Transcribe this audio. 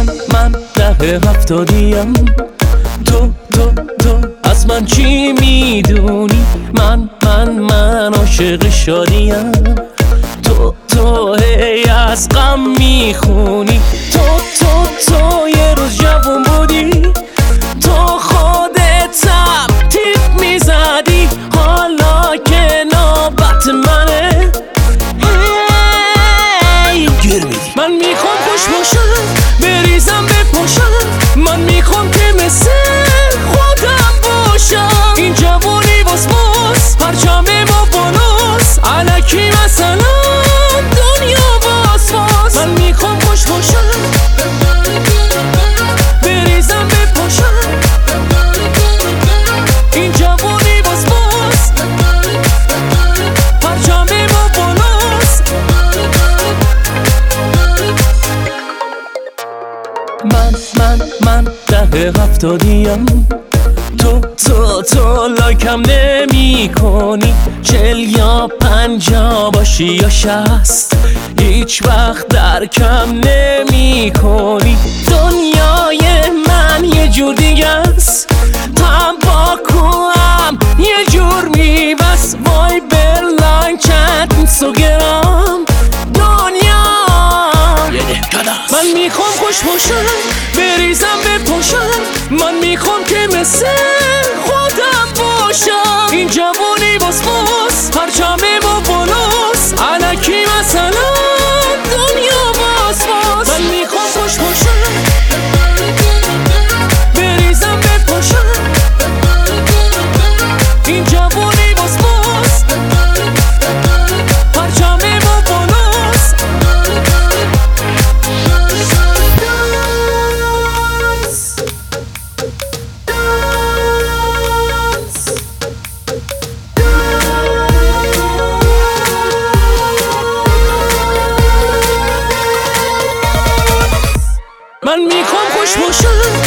من ده هفتادیم. تو از من چی میدونی؟ من عاشق شادیم. تو هی از غم میخونی. تو یه روز جوون بودی، تو خودتم تیپ میزدی. حالا که نوبت منه گیر میدی. من میخوام خوش باشم، بریزم بپاشم. من میخوام که مثل خودم باشم. این جوانی باز پرچم ما بالاست، الکی مثلا دنیا باز. من میخوام خوش باشم، بریزم بپاشم. این جوانی باز پرچم ما بالاست. من ده هفتادیم. تو لایکم نمی کنی. 40 یا 50 باشی یا 60، هیچ وقت درکم نمی کنی. دنیای من یه جور دیگه است، تنباکوام یه جور میبست. وای برلاین چند اینستاگرام دنیا. من میخوام خوش باشم، بریزم بپاشم. من میخوام که مثل خودم باشم. این جوانی باز پرچم ما بالاست، الکی مثلا دنیا باز. من میخوام خوش باشم، بریزم بپاشم. این جوانی باز پرچم ما بالاست. من میخوام خوش باشم،